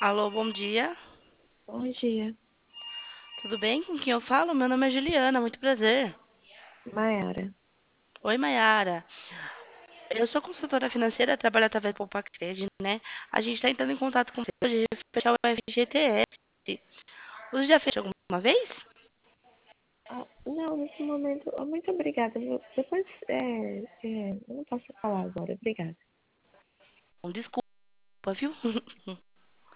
Alô, bom dia. Bom dia, Tudo bem? Com quem eu falo? Meu nome é Juliana, muito prazer. Mayara. Oi, Mayara. Eu sou consultora financeira, trabalho através do Poupa Cred, né? A gente está entrando em contato com você hoje para fechar o FGTS. Você já fez alguma vez? Não, nesse momento, muito obrigada. Depois, eu não posso falar agora, obrigada. Desculpa, viu?